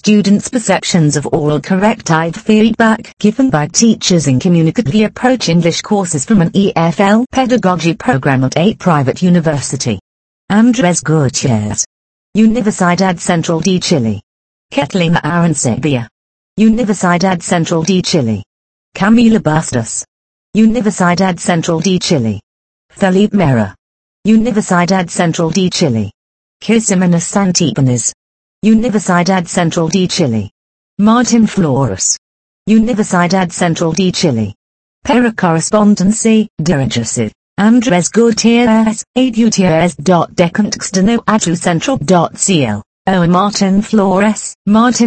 students' perceptions of oral corrective feedback given by teachers in Communicatively Approach English courses from an EFL pedagogy program at a private university. Andres Gutierrez. Universidad Central de Chile. Catalina Arancibia. Universidad Central de Chile. Camila Bustos. Universidad Central de Chile. Felipe Mera. Universidad Central de Chile. Quisimenes Santipanes. Universidad Central de Chile. Martin Flores. Universidad Central de Chile. Para correspondencia, dirigirse. Andres Gutierrez, Gutierrez.decontextanoatucentral.cl. O. Martin Flores,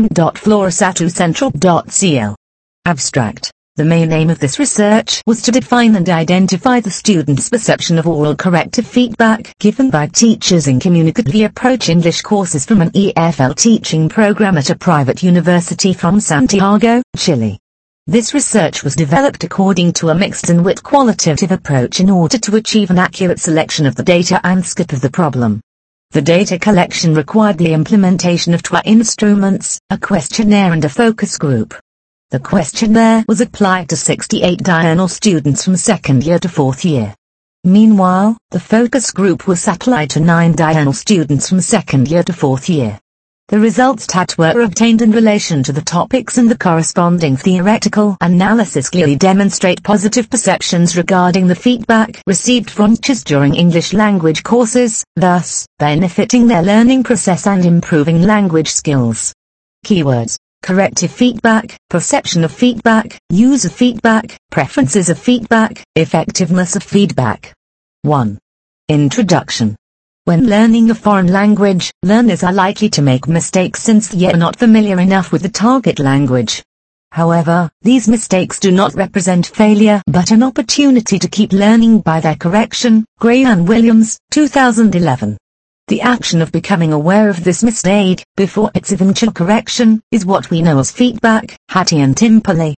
martin.flores@central.cl. Abstract. The main aim of this research was to define and identify the students' perception of oral corrective feedback given by teachers in Communicatively Approach English courses from an EFL teaching program at a private university from Santiago, Chile. This research was developed according to a mixed and wit qualitative approach in order to achieve an accurate selection of the data and scope of the problem. The data collection required the implementation of 2 instruments, a questionnaire and a focus group. The questionnaire was applied to 68 diurnal students from 2nd year to 4th year. Meanwhile, the focus group was applied to 9 diurnal students from 2nd year to 4th year. The results that were obtained in relation to the topics and the corresponding theoretical analysis clearly demonstrate positive perceptions regarding the feedback received from teachers during English language courses, thus benefiting their learning process and improving language skills. Keywords: corrective feedback, perception of feedback, use of feedback, preferences of feedback, effectiveness of feedback. 1. Introduction. When learning a foreign language, learners are likely to make mistakes since they are not familiar enough with the target language. However, these mistakes do not represent failure but an opportunity to keep learning by their correction. Gray and Williams, 2011. The action of becoming aware of this mistake, before its eventual correction, is what we know as feedback. Hattie and Timpoli,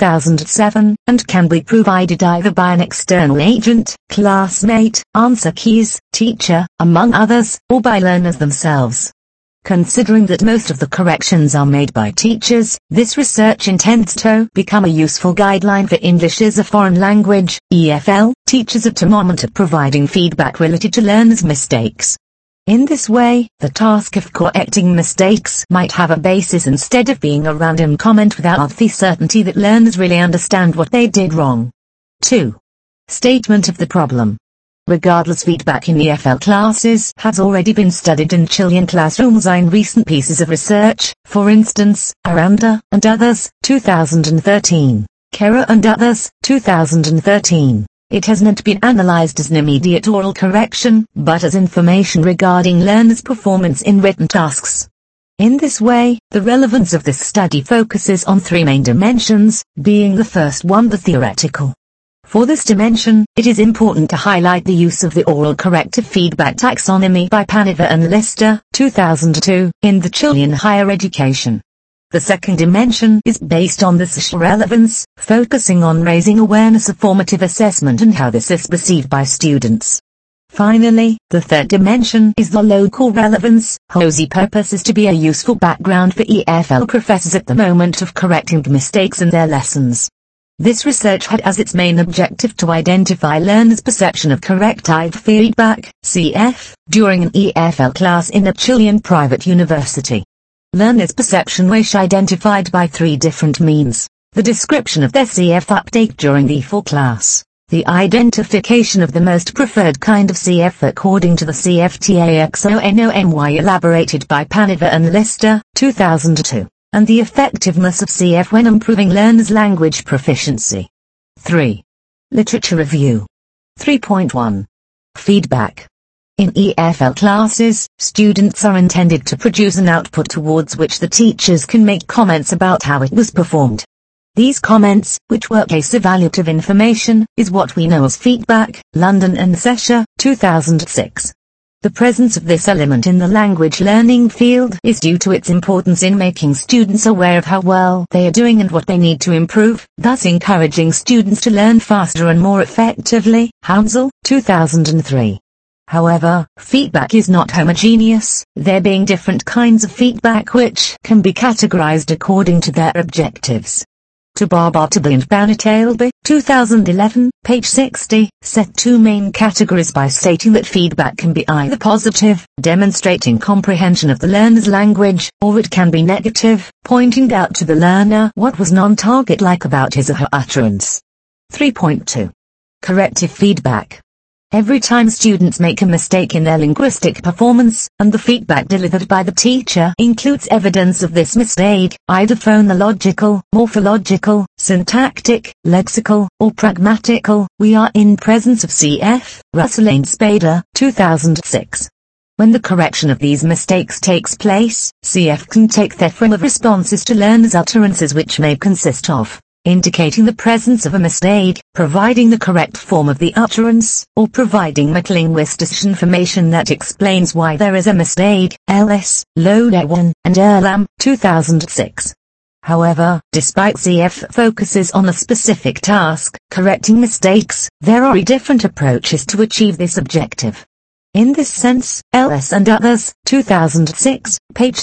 2007, and can be provided either by an external agent, classmate, answer keys, teacher, among others, or by learners themselves. Considering that most of the corrections are made by teachers, this research intends to become a useful guideline for English as a foreign language. EFL teaches at a moment at providing feedback related to learners' mistakes. In this way, the task of correcting mistakes might have a basis instead of being a random comment without the certainty that learners really understand what they did wrong. 2. Statement of the problem. Regardless, feedback in EFL classes has already been studied in Chilean classrooms in recent pieces of research, for instance, Aranda and others, 2013, Kera and others, 2013. It has not been analyzed as an immediate oral correction, but as information regarding learners' performance in written tasks. In this way, the relevance of this study focuses on 3 main dimensions, being the first one the theoretical. For this dimension, it is important to highlight the use of the oral corrective feedback taxonomy by Paniva and Lister, 2002, in the Chilean higher education. The second dimension is based on the social relevance, focusing on raising awareness of formative assessment and how this is perceived by students. Finally, the third dimension is the local relevance, whose purpose is to be a useful background for EFL professors at the moment of correcting mistakes in their lessons. This research had as its main objective to identify learners' perception of corrective feedback, CF, during an EFL class in a Chilean private university. Learners' perception was identified by 3 different means: the description of their CF uptake during the full class, the identification of the most preferred kind of CF according to the CFTAXONOMY elaborated by Paniva and Lister, 2002, and the effectiveness of CF when improving learners' language proficiency. 3. Literature review. 3.1. Feedback. In EFL classes, students are intended to produce an output towards which the teachers can make comments about how it was performed. These comments, which were case evaluative information, is what we know as feedback. London and Sesha, 2006. The presence of this element in the language learning field is due to its importance in making students aware of how well they are doing and what they need to improve, thus encouraging students to learn faster and more effectively. Hounsel, 2003. However, feedback is not homogeneous, there being different kinds of feedback which can be categorized according to their objectives. Tabatabai and Banatailby, 2011, page 60, set two main categories by stating that feedback can be either positive, demonstrating comprehension of the learner's language, or it can be negative, pointing out to the learner what was non-target-like about his or her utterance. 3.2. Corrective feedback. Every time students make a mistake in their linguistic performance, and the feedback delivered by the teacher includes evidence of this mistake, either phonological, morphological, syntactic, lexical, or pragmatical, we are in presence of cf. Russell and Spader, 2006. When the correction of these mistakes takes place, CF can take the form of responses to learners' utterances which may consist of indicating the presence of a mistake, providing the correct form of the utterance, or providing metalinguistic information that explains why there is a mistake. Ellis, Lodewan, and Erlam, 2006. However, despite CF focuses on a specific task, correcting mistakes, there are different approaches to achieve this objective. In this sense, Ellis and others, 2006, page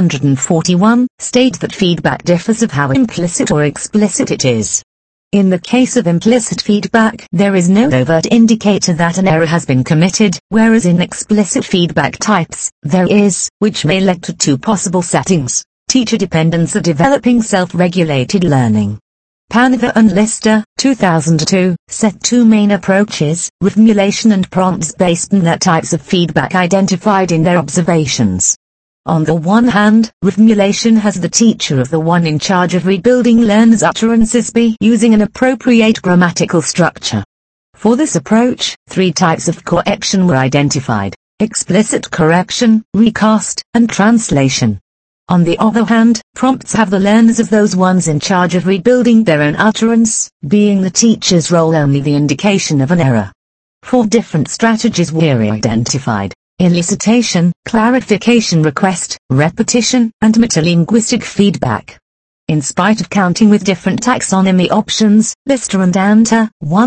341, state that feedback differs of how implicit or explicit it is. In the case of implicit feedback, there is no overt indicator that an error has been committed, whereas in explicit feedback types, there is, which may lead to two possible settings: teacher dependence or developing self-regulated learning. Paniver and Lister, 2002, set two main approaches, reformulation and prompts based on their types of feedback identified in their observations. On the one hand, reformulation has the teacher of the one in charge of rebuilding learners' utterances be using an appropriate grammatical structure. For this approach, three types of correction were identified: explicit correction, recast, and translation. On the other hand, prompts have the learners of those ones in charge of rebuilding their own utterance, being the teacher's role only the indication of an error. Four different strategies were identified: elicitation, clarification request, repetition, and metalinguistic feedback. In spite of counting with different taxonomy options, Lister and Anta,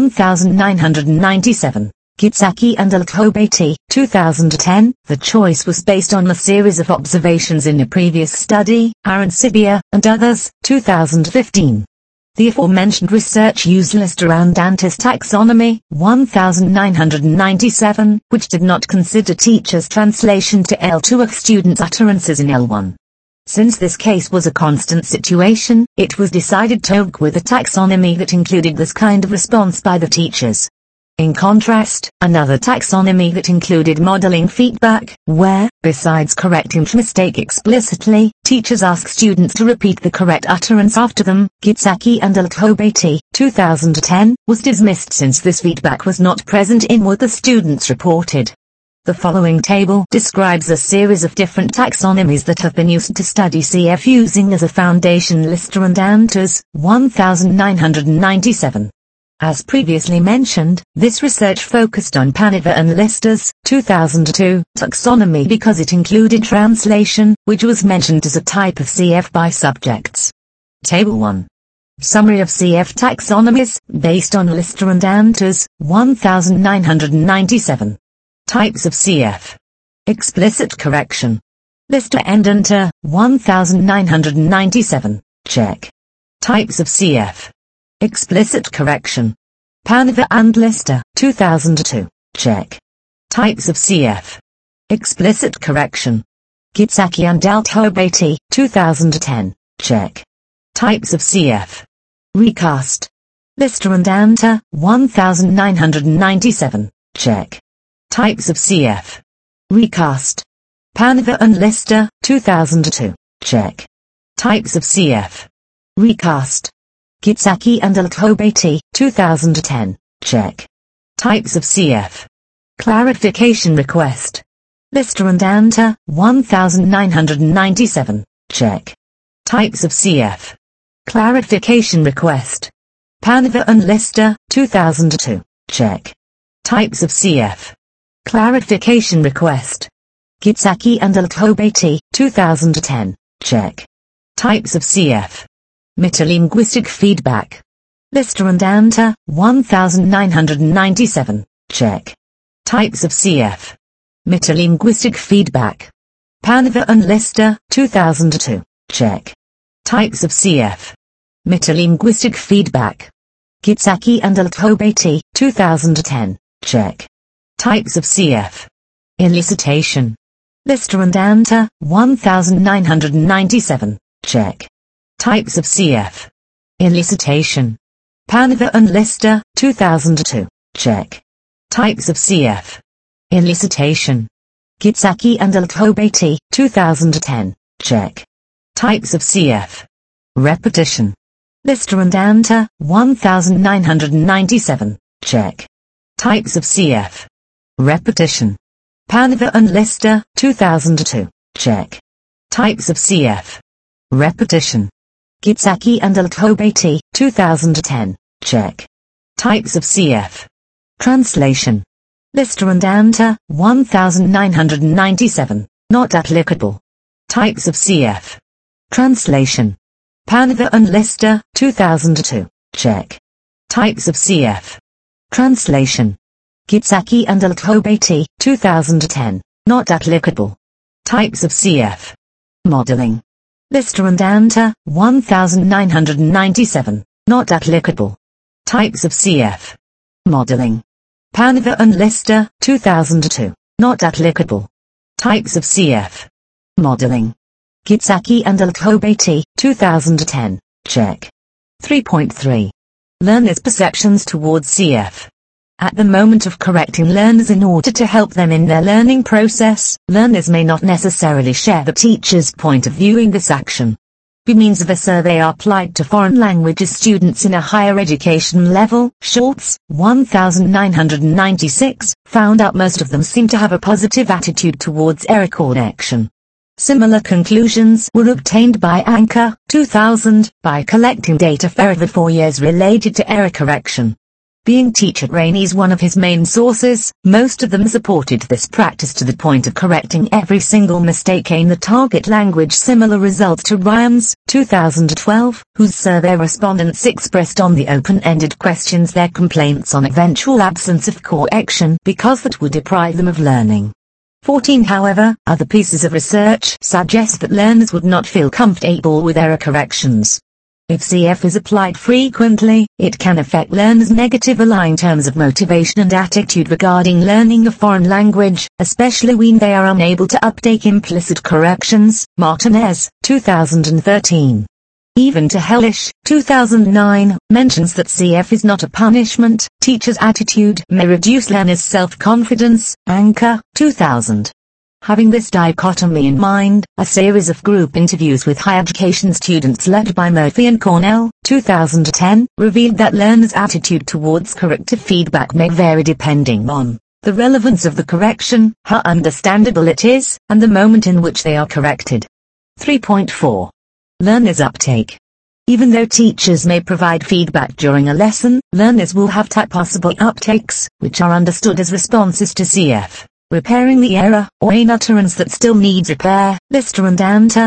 1997. Kitsaki and Alkhobati, 2010, the choice was based on a series of observations in a previous study, Arancibia, and others, 2015. The aforementioned research used Lister and Anta's taxonomy, 1997, which did not consider teachers' translation to L2 of students' utterances in L1. Since this case was a constant situation, it was decided to go with a taxonomy that included this kind of response by the teachers. In contrast, another taxonomy that included modeling feedback, where, besides correcting the mistake explicitly, teachers ask students to repeat the correct utterance after them, Kitsaki and Alkhobati, 2010, was dismissed since this feedback was not present in what the students reported. The following table describes a series of different taxonomies that have been used to study CF using as a foundation Lister and Anta's, 1997. As previously mentioned, this research focused on Paniver and Lister's, 2002, taxonomy because it included translation, which was mentioned as a type of CF by subjects. Table 1. Summary of CF taxonomies, based on Lister and Anta's, 1997. Types of CF. Explicit correction. Lister and Anta, 1997, check. Types of CF. Explicit correction. Paniver and Lister, 2002, check. Types of CF. Explicit correction. Kitsaki and Alkhobati, 2010, check. Types of CF. Recast. Lister and Anta, 1997, check. Types of CF. Recast. Paniver and Lister, 2002, check. Types of CF. Recast. Kitsaki and Alkhobati, 2010, check. Types of CF. Clarification request. Lister and Anta, 1997, check. Types of CF. Clarification request. Paniver and Lister, 2002, check. Types of CF. Clarification request. Kitsaki and Alkhobati, 2010, check. Types of CF. Metalinguistic feedback. Lister and Anta, 1997, check. Types of CF. Metalinguistic feedback. Panova and Lister, 2002. Check. Types of CF. Metalinguistic feedback. Kitsaki and Altobaty, 2010. Check. Types of CF. Elicitation. Lister and Anta, 1997. Check. Types of CF. Elicitation. Panova and Lister, 2002. Check. Types of CF. Elicitation. Kitsaki and Altobaty, 2010. Check. Types of CF. Repetition. Lister and Anta, 1997. Check. Types of CF. Repetition. Panova and Lister, 2002. Check. Types of CF. Repetition. Kitsaki and Altobaty, 2010. Check. Types of CF. Translation. Lister and Anta, 1997. Not applicable. Types of CF. Translation. Panova and Lister, 2002. Check. Types of CF. Translation. Kitsaki and Altobaty, 2010. Not applicable. Types of CF. Modeling. Lister and Anta, 1997. Not applicable. Types of CF. Modeling. Panova and Lister, 2002. Not applicable. Types of CF. Modeling. Kitsaki and Altobaty, 2010. Check. 3.3. Learners' perceptions towards CF. At the moment of correcting learners in order to help them in their learning process, learners may not necessarily share the teacher's point of view in this action. By means of a survey applied to foreign languages students in a higher education level, Schultz, 1996, found out most of them seem to have a positive attitude towards error correction. Similar conclusions were obtained by Anker, 2000, by collecting data for over 4 years related to error correction. Being teacher trainees one of his main sources, most of them supported this practice to the point of correcting every single mistake in the target language. Similar results to Ryan's, 2012, whose survey respondents expressed on the open-ended questions their complaints on eventual absence of correction because that would deprive them of learning. 14. However, other pieces of research suggest that learners would not feel comfortable with error corrections. If CF is applied frequently, it can affect learners negatively in terms of motivation and attitude regarding learning a foreign language, especially when they are unable to uptake implicit corrections. Martinez, 2013. Even to Hellish, 2009, mentions that CF is not a punishment. Teachers' attitude may reduce learners' self-confidence. Anker, 2000. Having this dichotomy in mind, a series of group interviews with higher education students led by Murphy and Cornell, 2010, revealed that learners' attitude towards corrective feedback may vary depending on the relevance of the correction, how understandable it is, and the moment in which they are corrected. 3.4. Learners' uptake. Even though teachers may provide feedback during a lesson, learners will have two possible uptakes, which are understood as responses to CF. Repairing the error, or an utterance that still needs repair. Lister and Anta,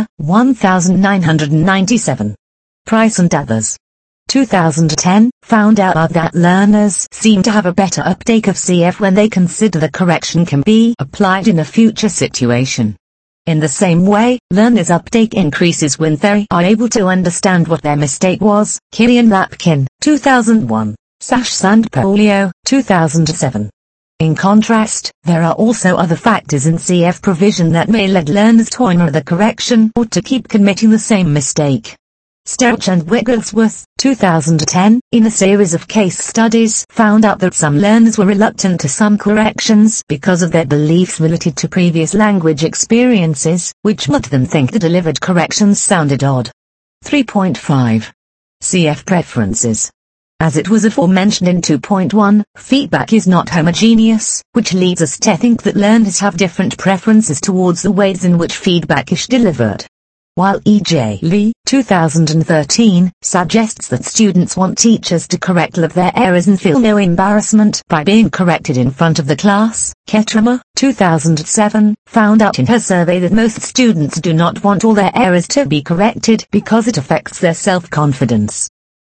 1997. Price and others. 2010, found out that learners seem to have a better uptake of CF when they consider the correction can be applied in a future situation. In the same way, learners' uptake increases when they are able to understand what their mistake was. Kilian Lapkin, 2001. Sash Sandpolio, 2007. In contrast, there are also other factors in CF provision that may lead learners to honor the correction or to keep committing the same mistake. Stelch and Wigglesworth, 2010, in a series of case studies, found out that some learners were reluctant to some corrections because of their beliefs related to previous language experiences, which made them think the delivered corrections sounded odd. 3.5. CF preferences. As it was aforementioned in 2.1, feedback is not homogeneous, which leads us to think that learners have different preferences towards the ways in which feedback is delivered. While E.J. Lee, 2013, suggests that students want teachers to correct all of their errors and feel no embarrassment by being corrected in front of the class, Ketrama, 2007, found out in her survey that most students do not want all their errors to be corrected because it affects their self-confidence.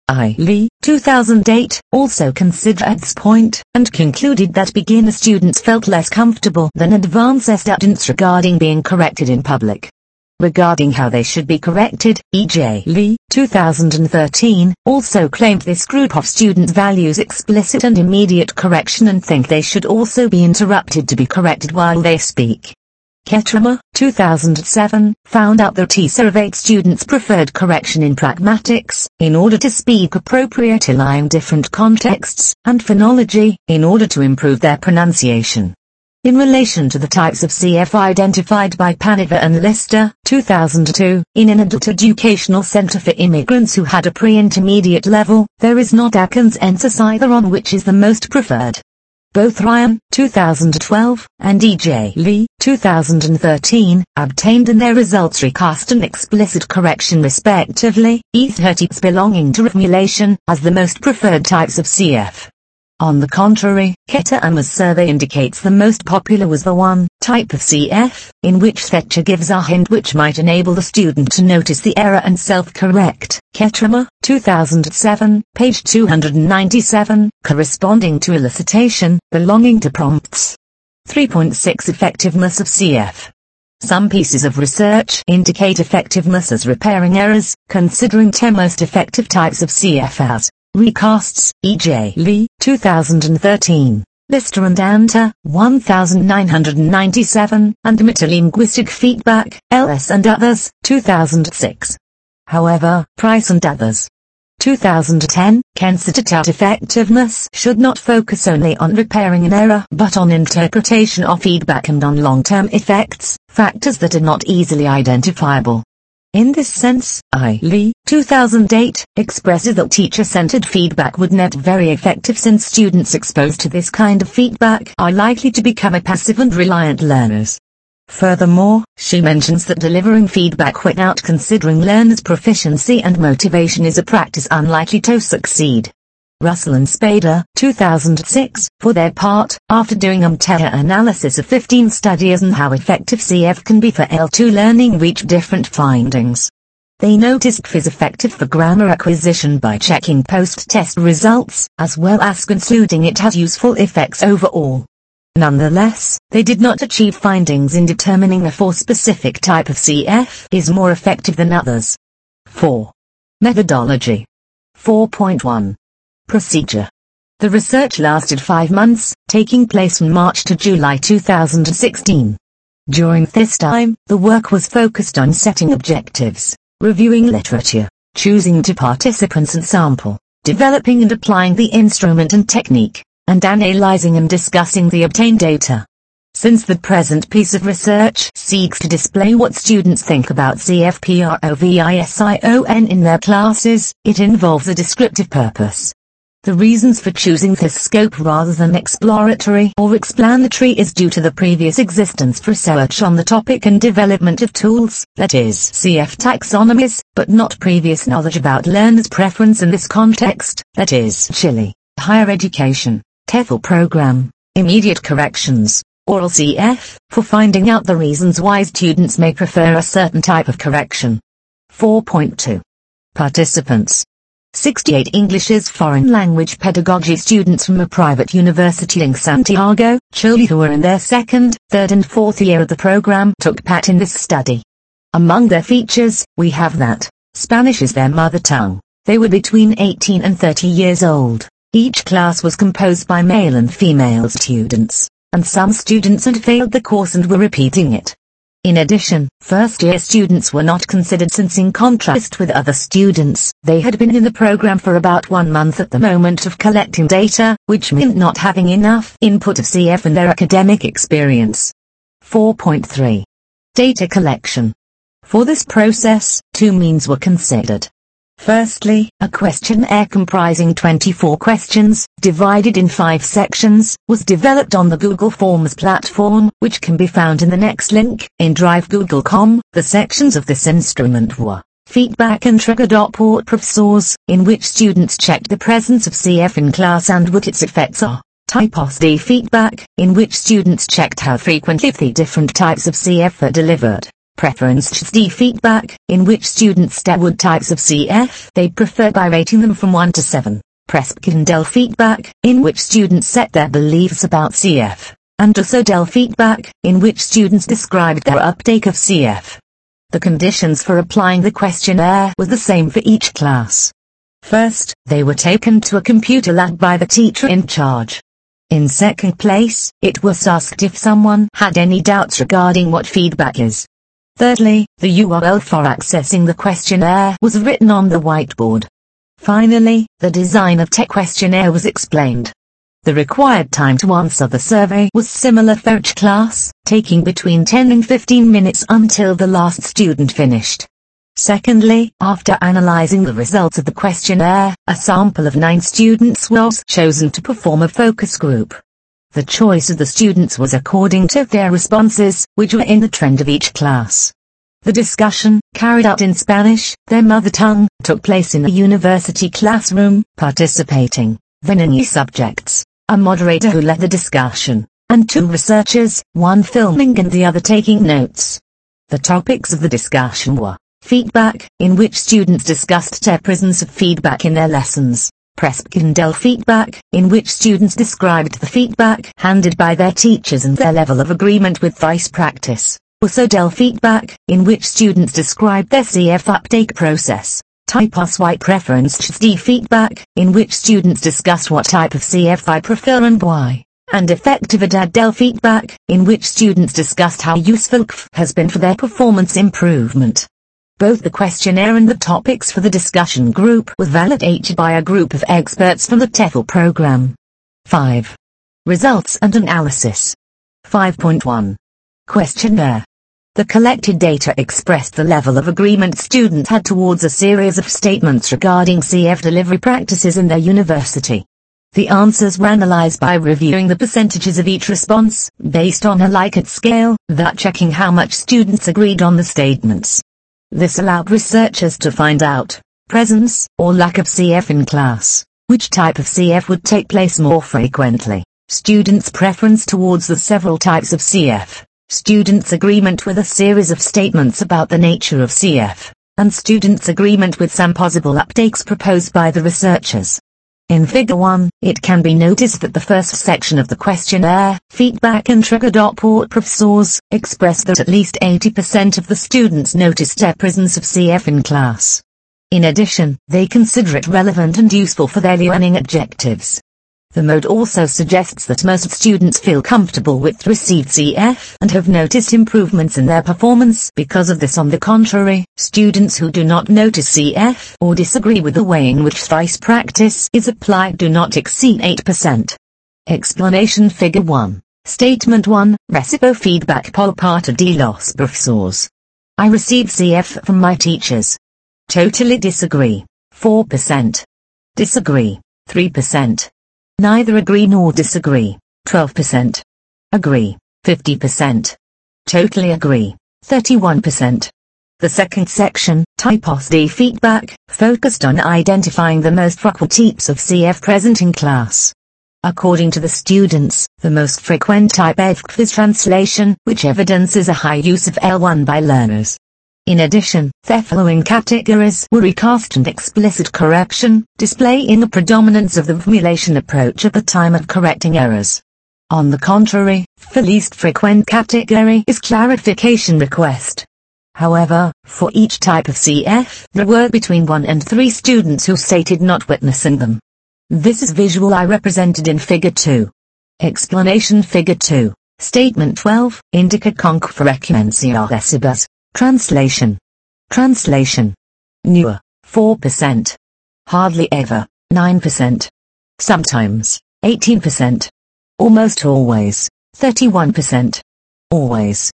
I. Lee, 2008, also considered this point, and concluded that beginner students felt less comfortable than advanced students regarding being corrected in public. Regarding how they should be corrected, E.J. Lee, 2013, also claimed this group of students values explicit and immediate correction and think they should also be interrupted to be corrected while they speak. Kettermer, 2007, found out that he surveyed students preferred correction in pragmatics, in order to speak appropriately in different contexts, and phonology, in order to improve their pronunciation. In relation to the types of CF identified by Paniver and Lister, 2002, in an adult educational center for immigrants who had a pre-intermediate level, there is not a consensus either on which is the most preferred. Both Ryan, 2012, and E.J. Lee, 2013, obtained in their results recast and explicit correction respectively, each types belonging to reformulation, as the most preferred types of CF. On the contrary, Kettermer's survey indicates the most popular was the one type of CF, in which Fetcher gives a hint which might enable the student to notice the error and self-correct. Kettermer, 2007, page 297, corresponding to elicitation, belonging to prompts. 3.6 Effectiveness of CF. Some pieces of research indicate effectiveness as repairing errors, considering 10 most effective types of CF as recasts, E.J. Lee, 2013, Lister and Anter, 1997, and metalinguistic feedback, L.S. and others, 2006. However, Price and others, 2010, considered that effectiveness should not focus only on repairing an error but on interpretation of feedback and on long-term effects, factors that are not easily identifiable. In this sense, I. Lee, 2008, expresses that teacher-centered feedback would not be very effective since students exposed to this kind of feedback are likely to become a passive and reliant learners. Furthermore, she mentions that delivering feedback without considering learners' proficiency and motivation is a practice unlikely to succeed. Russell and Spader, 2006, for their part, after doing a meta-analysis of 15 studies on how effective CF can be for L2 learning, reached different findings. They noticed CF is effective for grammar acquisition by checking post-test results, as well as concluding it has useful effects overall. Nonetheless, they did not achieve findings in determining if a specific type of CF is more effective than others. 4. Methodology. 4.1. Procedure. The research lasted 5 months, taking place from March to July 2016. During this time, the work was focused on setting objectives, reviewing literature, choosing two participants and sample, developing and applying the instrument and technique, and analyzing and discussing the obtained data. Since the present piece of research seeks to display what students think about CFPROVISION in their classes, it involves a descriptive purpose. The reasons for choosing this scope rather than exploratory or explanatory is due to the previous existence for research on the topic and development of tools, that is, CF taxonomies, but not previous knowledge about learners' preference in this context, that is, Chile, higher education, TEFL program, immediate corrections, oral CF, for finding out the reasons why students may prefer a certain type of correction. 4.2. Participants. 68 English as foreign language pedagogy students from a private university in Santiago, Chile who were in their second, third and fourth year of the program took part in this study. Among their features, we have that Spanish is their mother tongue. They were between 18 and 30 years old. Each class was composed by male and female students, and some students had failed the course and were repeating it. In addition, first-year students were not considered since in contrast with other students, they had been in the program for about 1 month at the moment of collecting data, which meant not having enough input of CF in their academic experience. 4.3. Data collection. For this process, 2 means were considered. Firstly, a questionnaire comprising 24 questions, divided in 5 sections, was developed on the Google Forms platform, which can be found in the next link, in Drive Google.com. The sections of this instrument were feedback and trigger. Professors, in which students checked the presence of CF in class and what its effects are. Typos D feedback, in which students checked how frequently the different types of CF are delivered. Preference D feedback, in which students state what types of CF they prefer by rating them from 1 to 7. Presp-Del feedback, in which students set their beliefs about CF. And also Del feedback, in which students described their uptake of CF. The conditions for applying the questionnaire was the same for each class. First, they were taken to a computer lab by the teacher in charge. In second place, it was asked if someone had any doubts regarding what feedback is. Thirdly, the URL for accessing the questionnaire was written on the whiteboard. Finally, the design of the questionnaire was explained. The required time to answer the survey was similar for each class, taking between 10 and 15 minutes until the last student finished. Secondly, after analyzing the results of the questionnaire, a sample of 9 students was chosen to perform a focus group. The choice of the students was according to their responses, which were in the trend of each class. The discussion, carried out in Spanish, their mother tongue, took place in a university classroom, participating, then in subjects, a moderator who led the discussion, and 2 researchers, one filming and the other taking notes. The topics of the discussion were feedback, in which students discussed their presence of feedback in their lessons. Presp-Del feedback, in which students described the feedback handed by their teachers and their level of agreement with vice practice. Also Del feedback, in which students described their CF uptake process. Typos Y preference D feedback, in which students discussed what type of CF I prefer and why. And effective Del feedback, in which students discussed how useful CF has been for their performance improvement. Both the questionnaire and the topics for the discussion group were validated by a group of experts from the TEFL program. 5. Results and analysis. 5.1. Questionnaire. The collected data expressed the level of agreement students had towards a series of statements regarding CF delivery practices in their university. The answers were analyzed by reviewing the percentages of each response, based on a Likert scale, that checking how much students agreed on the statements. This allowed researchers to find out presence or lack of CF in class, which type of CF would take place more frequently, students' preference towards the several types of CF, students' agreement with a series of statements about the nature of CF, and students' agreement with some possible uptakes proposed by the researchers. In Figure 1, it can be noticed that the first section of the questionnaire, feedback and trigger. Professors, expressed that at least 80% of the students noticed their presence of CF in class. In addition, they consider it relevant and useful for their learning objectives. The mode also suggests that most students feel comfortable with received CF and have noticed improvements in their performance because of this. On the contrary, students who do not notice CF or disagree with the way in which vice practice is applied do not exceed 8%. Explanation Figure 1. Statement 1, Recibo feedback por parte de los profesores. I receive CF from my teachers. Totally disagree, 4%. Disagree, 3%. Neither agree nor disagree, 12%. Agree, 50%. Totally agree, 31%. The second section, Typos D feedback, focused on identifying the most frequent types of CF present in class. According to the students, the most frequent type is translation, which evidences a high use of L1 by learners. In addition, the following categories were recast and explicit correction, displaying a predominance of the formulation approach at the time of correcting errors. On the contrary, the least frequent category is clarification request. However, for each type of CF, there were between 1 and 3 students who stated not witnessing them. This is visually represented in Figure 2. Explanation Figure 2. Statement 12, Indica con frecuencia recibas. Translation. Translation. Newer, 4%. Hardly ever, 9%. Sometimes, 18%. Almost always, 31%. Always,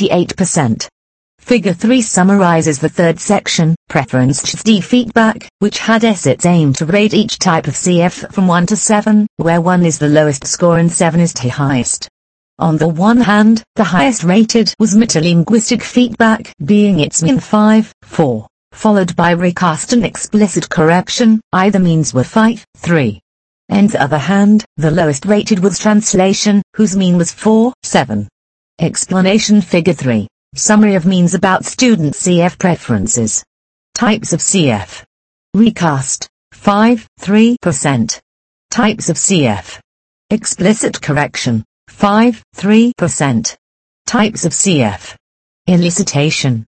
38%. Figure 3 summarizes the third section, Preference D feedback, which had its aim to rate each type of CF from 1 to 7, where 1 is the lowest score and 7 is the highest. On the one hand, the highest rated was metalinguistic feedback, being its mean 5.4, followed by recast and explicit correction, either means were 5.3. On the other hand, the lowest rated was translation, whose mean was 4.7. Explanation Figure 3. Summary of means about student CF preferences. Types of CF. Recast, 5.3%. Types of CF. Explicit correction, 5.3%. Types of CF. Elicitation,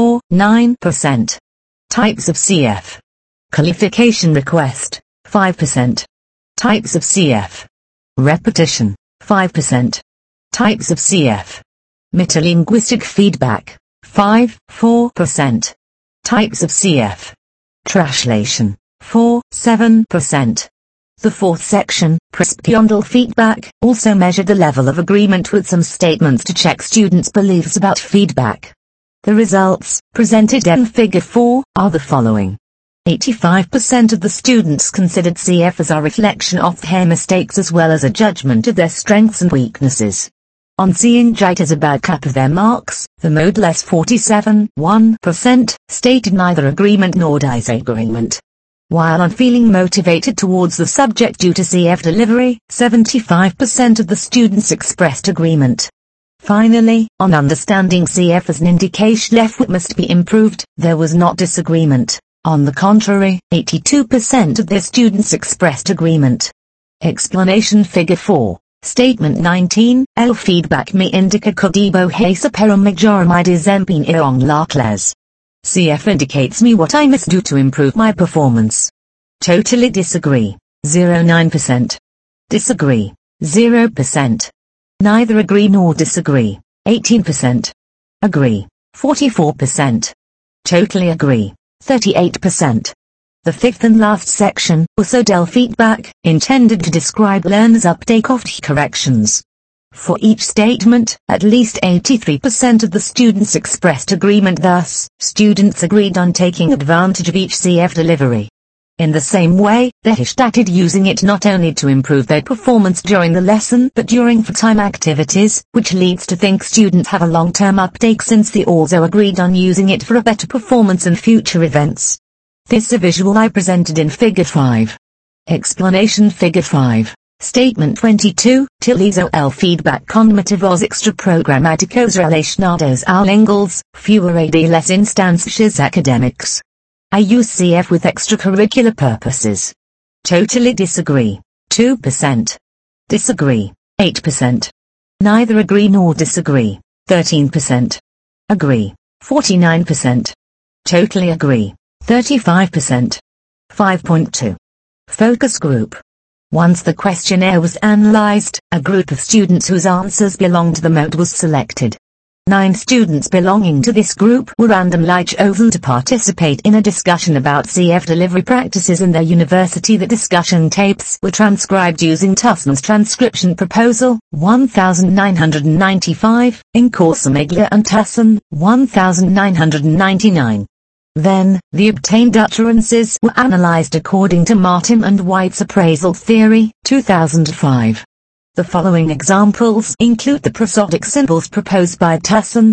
4.9%. Types of CF. Qualification request, 5%. Types of CF. Repetition, 5%. Types of CF. Metalinguistic feedback, 5.4%. Types of CF. Translation, 4.7%. The fourth section, Perspondal feedback, also measured the level of agreement with some statements to check students' beliefs about feedback. The results, presented in Figure 4, are the following. 85% of the students considered CF as a reflection of their mistakes as well as a judgment of their strengths and weaknesses. On seeing it as a backup of their marks, the modeless 47.1% stated neither agreement nor disagreement. While on feeling motivated towards the subject due to CF delivery, 75% of the students expressed agreement. Finally, on understanding CF as an indication effort must be improved, there was not disagreement. On the contrary, 82% of their students expressed agreement. Explanation Figure 4. Statement 19, el feedback me indica codibo hesa pero mejor mi desempeño en la clase. CF indicates me what I must do to improve my performance. Totally disagree, 0.9%. Disagree, 0%. Neither agree nor disagree, 18%. Agree, 44%. Totally agree, 38%. The fifth and last section was ODEL feedback, intended to describe learners' uptake of corrections. For each statement, at least 83% of the students expressed agreement. Thus, students agreed on taking advantage of each CF delivery. In the same way, they started using it not only to improve their performance during the lesson but during for-time activities, which leads to think students have a long-term uptake since they also agreed on using it for a better performance in future events. This a visual I presented in Figure 5. Explanation Figure 5. Statement 22, utilizo el feedback con motivos extraprogramáticos relacionados a lengals, fuera de las instancias academics. I use CF with extracurricular purposes. Totally disagree, 2%. Disagree, 8%. Neither agree nor disagree, 13%. Agree, 49%. Totally agree, 35%. 5.2. Focus group. Once the questionnaire was analyzed, a group of students whose answers belonged to the mode was selected. 9 students belonging to this group were randomly chosen to participate in a discussion about CF delivery practices in their university. The discussion tapes were transcribed using Tussman's transcription proposal, 1995, in Corsamiglia and Tussan, 1999. Then, the obtained utterances were analyzed according to Martin and White's appraisal theory, 2005. The following examples include the prosodic symbols proposed by Tussan,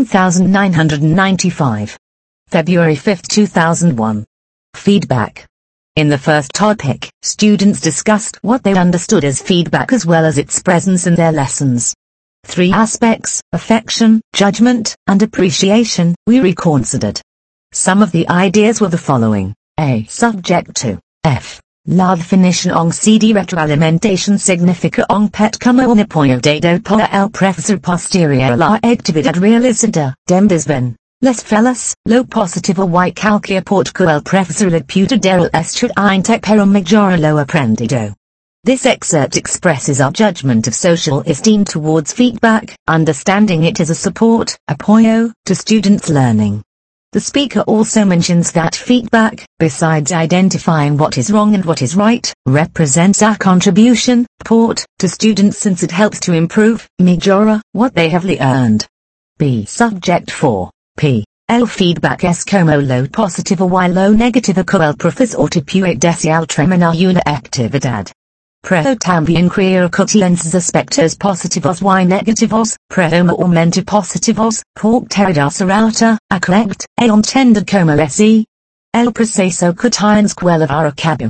1995. February 5, 2001. Feedback. In the first topic, students discussed what they understood as feedback as well as its presence in their lessons. 3 aspects, affection, judgment, and appreciation, we reconsidered. Some of the ideas were the following. A. Subject to F. La definición CD retroalimentación significa un pet como un apoyo dado por el profesor posterior a la actividad realizada, desven. Les felas, lo positivo y calque porque el profesor le puede dar el estudiante pero mejor lo aprendido. This excerpt expresses our judgment of social esteem towards feedback, understanding it as a support, apoyo, to students' learning. The speaker also mentions that feedback, besides identifying what is wrong and what is right, represents our contribution, support, to students since it helps to improve, mejora, what they have learned. B. Subject 4. P. El feedback es como lo positivo y lo negativo que el profesor te puede decir al terminar una actividad. Pero también creo que tienes aspectos positivos y negativos, predominantemente positivos, porque te das ahorita, a correct, e entender como es el proceso que tienes que llevar a cabo.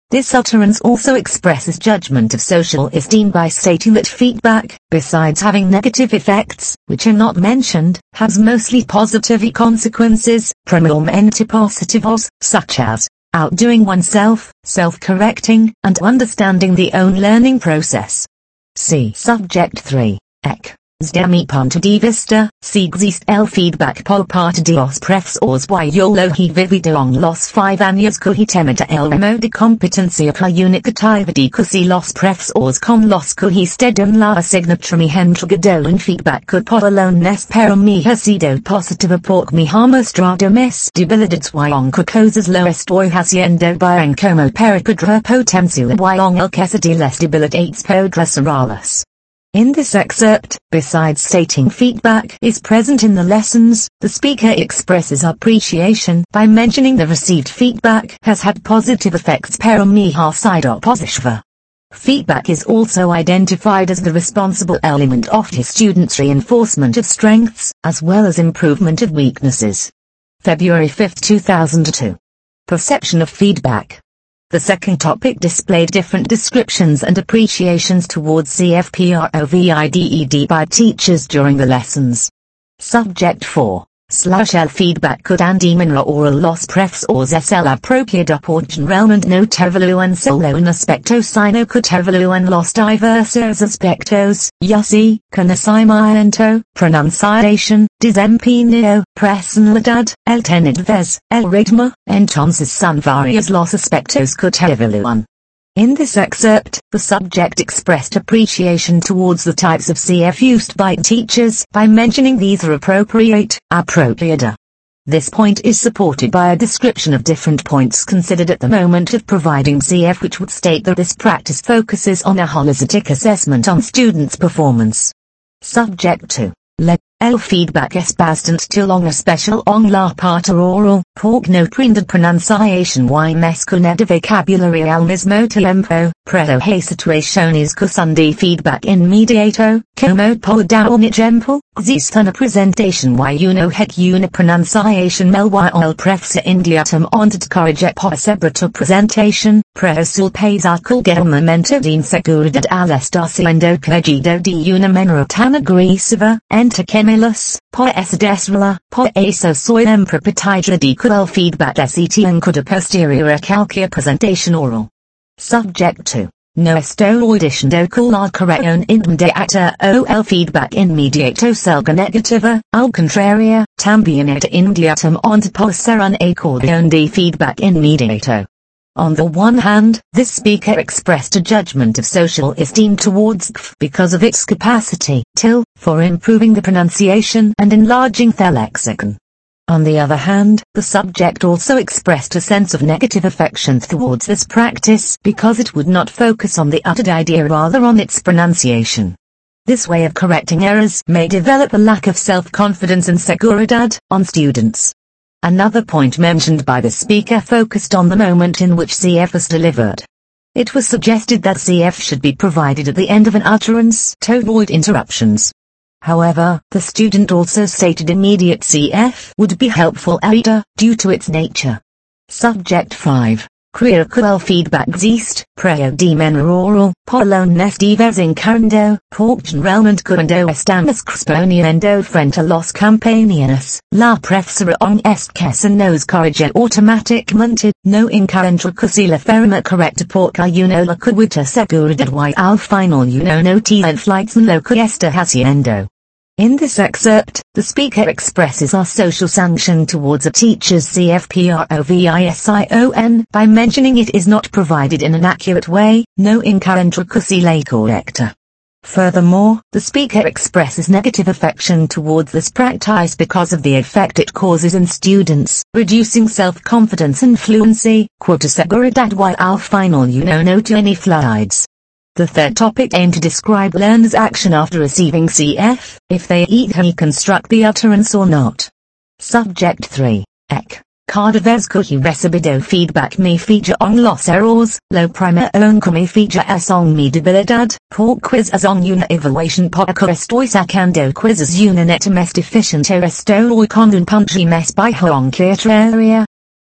This utterance also expresses judgment of social esteem by stating that feedback, besides having negative effects, which are not mentioned, has mostly positive consequences, prominente positivos, such as outdoing oneself, self-correcting, and understanding the own learning process. See Subject 3. Ek. Z mi punto de vista, si existe el feedback por parte de los profesores y yo lo he vivido en los 5 años que he temida el ramo de competencia comunicativa de casi los profesores con los que he estado en la asignatura me entregado en feedback que por lo menos para mí ha sido positiva porque me ha mostrado mis debilidades y aunque cosas lo estoy haciendo bien como para poder potenciar y en el caso de las debilidades podrá cerrarlas. In this excerpt, besides stating feedback is present in the lessons, the speaker expresses appreciation by mentioning the received feedback has had positive effects para mí ha sido positiva. Feedback is also identified as the responsible element of his students' reinforcement of strengths, as well as improvement of weaknesses. February 5, 2002. Perception of feedback. The second topic displayed different descriptions and appreciations towards CFPROVIDED by teachers during the lessons. Subject 4. El feedback could andar oral los profesores es el apropiado por generalmente no evalúan solo un aspecto sino que evalúan los diversos aspectos, ya sea conocimiento, pronunciación, desempeño, personalidad, el tono de voz, el ritmo, entonces son varios los aspectos que evalúan. In this excerpt, the subject expressed appreciation towards the types of CF used by teachers by mentioning these are appropriate, apropiada. This point is supported by a description of different points considered at the moment of providing CF which would state that this practice focuses on a holistic assessment on students' performance. Subject 2. El feedback es bastante long especial en la parte oral, porque no prende pronunciación y mezcla de vocabulario al mismo tiempo, pero hay situaciones que son de feedback inmediato, como por dar un ejemplo, existe una presentación y uno het una pronunciación mal y el profesor inmediatamente te corrige por sobre tu presentación, pero sul pasa cualquier momento de inseguridad al estar siendo corregido de una manera tan agresiva, por esa desrela, por eso soy impropietaria de que el feedback es include posterior a cualquier presentación oral. Subject 2. No estoy diciendo que la corrección inmediata o el feedback inmediato selga negativa, al contrario, también es inmediatamente por ser una acción de feedback inmediato. On the one hand, this speaker expressed a judgment of social esteem towards KF because of its capacity for improving the pronunciation and enlarging their lexicon. On the other hand, the subject also expressed a sense of negative affection towards this practice because it would not focus on the uttered idea rather on its pronunciation. This way of correcting errors may develop a lack of self-confidence and seguridad on students. Another point mentioned by the speaker focused on the moment in which CF was delivered. It was suggested that CF should be provided at the end of an utterance to avoid interruptions. However, the student also stated immediate CF would be helpful either, due to its nature. Subject 5. Creo que el feedback existe, pero de manera oral, por lo menos de vez en cuando, porque generalmente cuando estamos exponiendo frente a los compañeros, la profesora es que se nos corrige automáticamente, no encuentro que si la forma correcta porque uno la cuenta seguridad y al final uno no tiene influencia en lo que está haciendo. In this excerpt, the speaker expresses our social sanction towards a teacher's CFPROVISION by mentioning it is not provided in an accurate way, no encuentra que si la correcta. Furthermore, the speaker expresses negative affection towards this practice because of the effect it causes in students, reducing self-confidence and fluency, quota seguridad y al final uno no tiene fluides. The third topic aimed to describe learners' action after receiving CF, if they either construct the utterance or not. Subject 3. Ek. Cada vez que he recibido feedback me fija en los errores, lo primero en que me fija es en mi debilidad, por quizzes en una evaluación porque estoy sacando quizzes una neta mes deficiente estoy con un puntaje mes bajo en que área.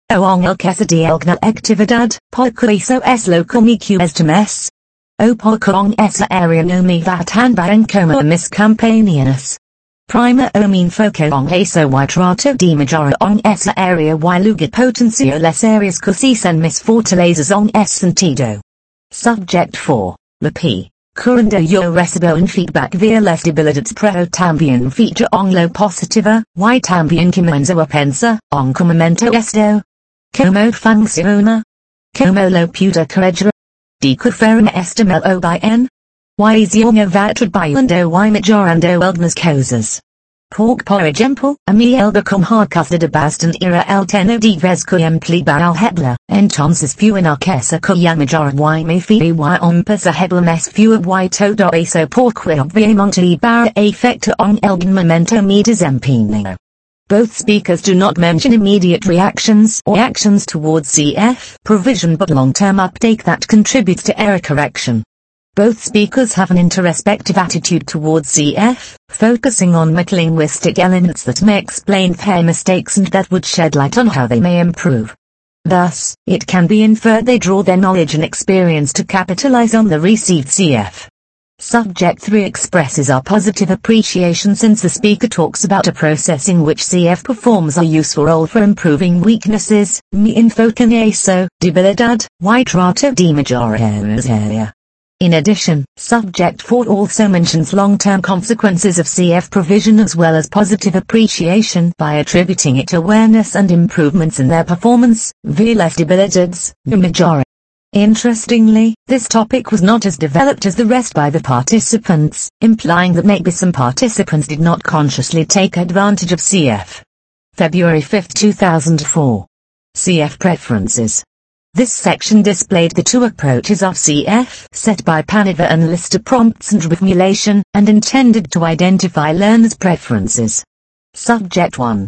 Oong el kesa de alguna actividad, poco eso es lo que me cuestiones. O poco en esa área no me va tan bien como mis campañas. Prima o me enfoco en eso y trato de mejorar en esa área y luego potencio las áreas que sean mis fortalezas en ese sentido. Subject 4. La P. Cuando yo recibo un feedback via las debilidades pero también feature en lo positiva, y también comienzo a pensar en qué momento esto. Como funciona. Como lo puedo corregir. De que forma esto me lo bien. Y zona va trabajando y mejorando algunas cosas. Por ejemplo, a mí el como de bastante era el tenor de vez que empleaba algebra, entonces fue una cosa que ya mejor y me fui y empecé a hablar más fue y todo eso porque obviamente iba a efecto en algún momento mi desempeño. Both speakers do not mention immediate reactions or actions towards CF provision but long-term uptake that contributes to error correction. Both speakers have an introspective attitude towards CF, focusing on metalinguistic elements that may explain their mistakes and that would shed light on how they may improve. Thus, it can be inferred they draw their knowledge and experience to capitalize on the received CF. Subject 3 expresses our positive appreciation since the speaker talks about a process in which CF performs a useful role for improving weaknesses, me enfoque en eso, debilidad, y trato de mejorar esa área. In addition, Subject 4 also mentions long-term consequences of CF provision as well as positive appreciation by attributing it to awareness and improvements in their performance, via las debilidades, mejora. Interestingly, this topic was not as developed as the rest by the participants, implying that maybe some participants did not consciously take advantage of CF. February 5, 2004. CF Preferences. This section displayed the two approaches of CF set by Paniva and Lister prompts and reformulation, and intended to identify learners' preferences. Subject 1.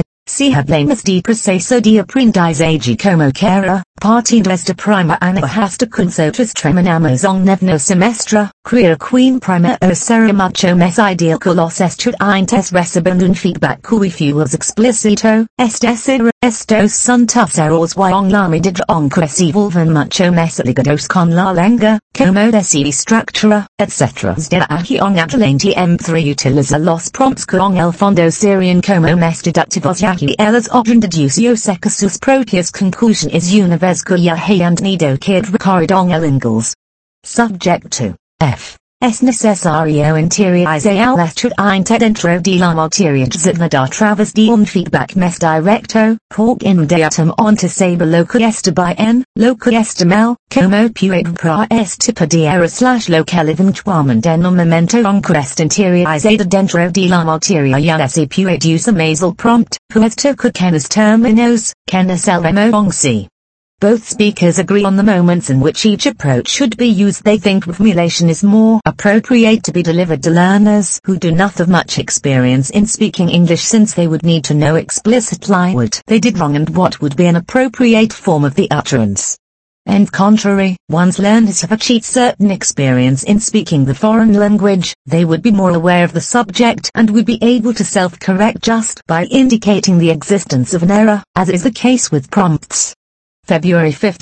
Si hablamos de proceso de aprendizaje como carrera, partiendo esta prima año hasta que nosotros terminamos en noveno semestre, creo que prima o será mucho más ideal que los estudiantes reciban un feedback que fuels explícito, es decir, estos son terceros y en la medida en que se vuelven mucho más ligados con la lengua, como decir estructura, etc. Desde aquí en adelante M3 utiliza los prompts que en el fondo serían como más deductivos y elas obran deducio seca sus propias conclusiones una vez que ya hayan tenido que recorrer en el inglés. Subject 2. F. Es necesario interiorizar al estudiante dentro de la materia designada a través de un feedback más directo, porque inmediatamente saber lo que está bien, lo que está mal, como puede para este tipo de error lo que eventualmente en un momento en que está interiorizado dentro de la materia ya se puede usar más el prompt, puesto que quienes términos, quienes el remo sí. Both speakers agree on the moments in which each approach should be used. They think reformulation is more appropriate to be delivered to learners who do not have much experience in speaking English, since they would need to know explicitly what they did wrong and what would be an appropriate form of the utterance. On contrary, once learners have achieved certain experience in speaking the foreign language, they would be more aware of the subject and would be able to self-correct just by indicating the existence of an error, as is the case with prompts. February 5,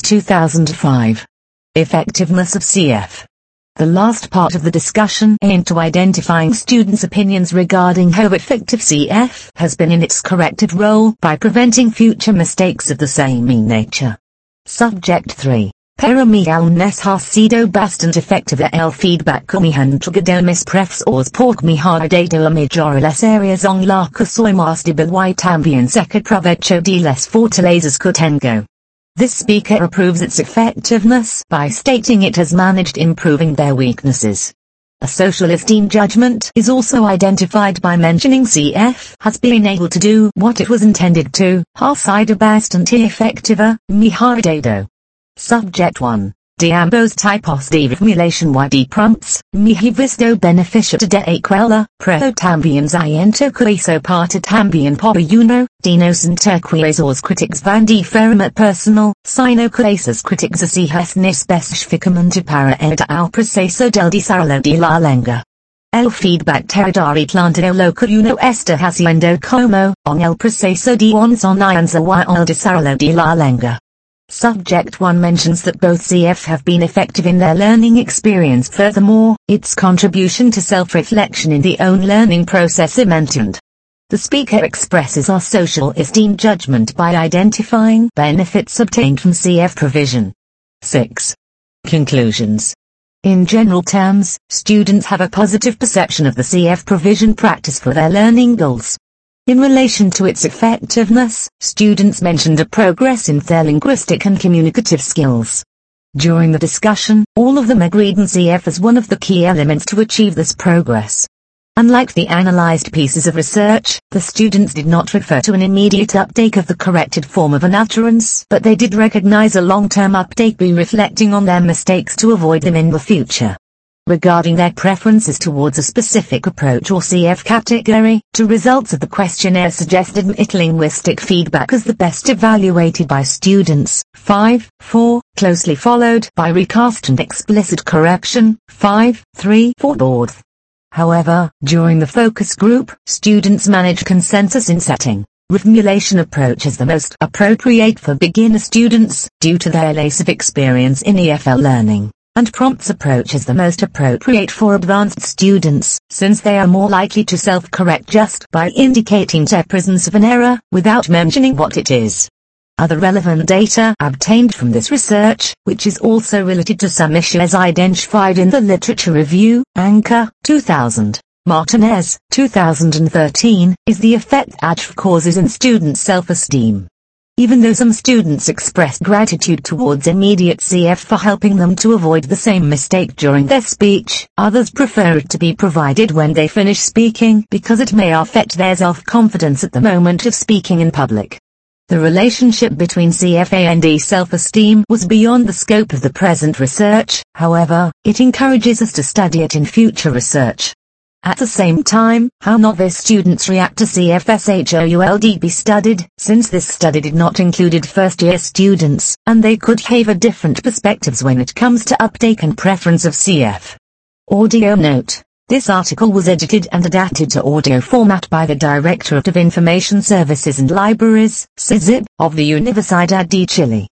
2005. Effectiveness of CF. The last part of the discussion aimed to identifying students' opinions regarding how effective CF has been in its corrective role by preventing future mistakes of the same nature. Subject 3. Para mí aún ha sido bastante efectiva el feedback que me han entregado mis profesores porque me ha ayudado a mejorar las áreas en la que soy más débil y también sacar provecho de las fortalezas que tengo. This speaker approves its effectiveness by stating it has managed improving their weaknesses. A socialist in judgment is also identified by mentioning CF has been able to do what it was intended to, ha sido bastante efectiva, mejorado. Subject 1. De ambos tipos de reformulation y de prompts, me he visto beneficio de escuela, pero también siento que eso parte también por uno, de no sentir que esos críticos van de forma personal, sino que esas críticas así hacen específicamente para ayudar al proceso del desarrollo de la lengua. El feedback territory plantado local uno está haciendo como, on el proceso de enseñanza y el desarrollo de la lengua. Subject 1 mentions that both CF have been effective in their learning experience. Furthermore, its contribution to self-reflection in the own learning process is mentioned. The speaker expresses our social esteem judgment by identifying benefits obtained from CF provision. 6. Conclusions. In general terms, students have a positive perception of the CF provision practice for their learning goals. In relation to its effectiveness, students mentioned a progress in their linguistic and communicative skills. During the discussion, all of them agreed on CF as one of the key elements to achieve this progress. Unlike the analyzed pieces of research, the students did not refer to an immediate uptake of the corrected form of an utterance, but they did recognize a long-term uptake by reflecting on their mistakes to avoid them in the future. Regarding their preferences towards a specific approach or CF category, two results of the questionnaire suggested metalinguistic feedback as the best evaluated by students, 5-4, closely followed by recast and explicit correction, 5-3 for both. However, during the focus group, students managed consensus in setting reformulation approach as the most appropriate for beginner students, due to their lack of experience in EFL learning, and prompts approach as the most appropriate for advanced students, since they are more likely to self-correct just by indicating the presence of an error, without mentioning what it is. Other relevant data obtained from this research, which is also related to some issues identified in the literature review, Anchor, 2000, Martinez, 2013, is the effect ADF causes in student self-esteem. Even though some students expressed gratitude towards immediate CF for helping them to avoid the same mistake during their speech, others prefer it to be provided when they finish speaking because it may affect their self-confidence at the moment of speaking in public. The relationship between CFA and self-esteem was beyond the scope of the present research, however, it encourages us to study it in future research. At the same time, how novice students react to CFSHOULD be studied, since this study did not include first-year students, and they could have different perspectives when it comes to uptake and preference of CF. Audio note. This article was edited and adapted to audio format by the Directorate of Information Services and Libraries, CISIP, of the Universidad de Chile.